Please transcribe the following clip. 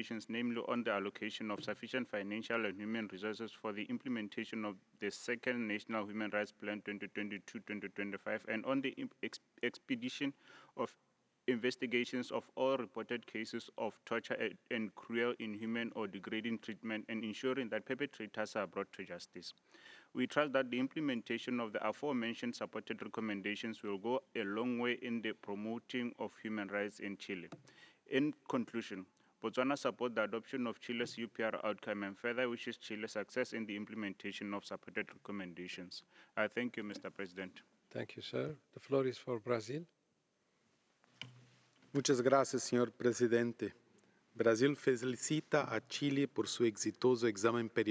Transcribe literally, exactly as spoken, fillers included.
recommendations, namely on the allocation of sufficient financial and human resources for the implementation of the second National Human Rights Plan twenty twenty-two to twenty twenty-five, and on the ex- expedition of investigations of all reported cases of torture and cruel, inhuman, or degrading treatment, and ensuring that perpetrators are brought to justice. We trust that the implementation of the aforementioned supported recommendations will go a long way in the promoting of human rights in Chile. In conclusion, Botswana supports the adoption of Chile's U P R outcome and further wishes Chile success in the implementation of supported recommendations. I thank you, Mister President. Thank you, sir. The floor is for Brazil. Muchas gracias, señor presidente. Brasil felicita a Chile por su exitoso examen periódico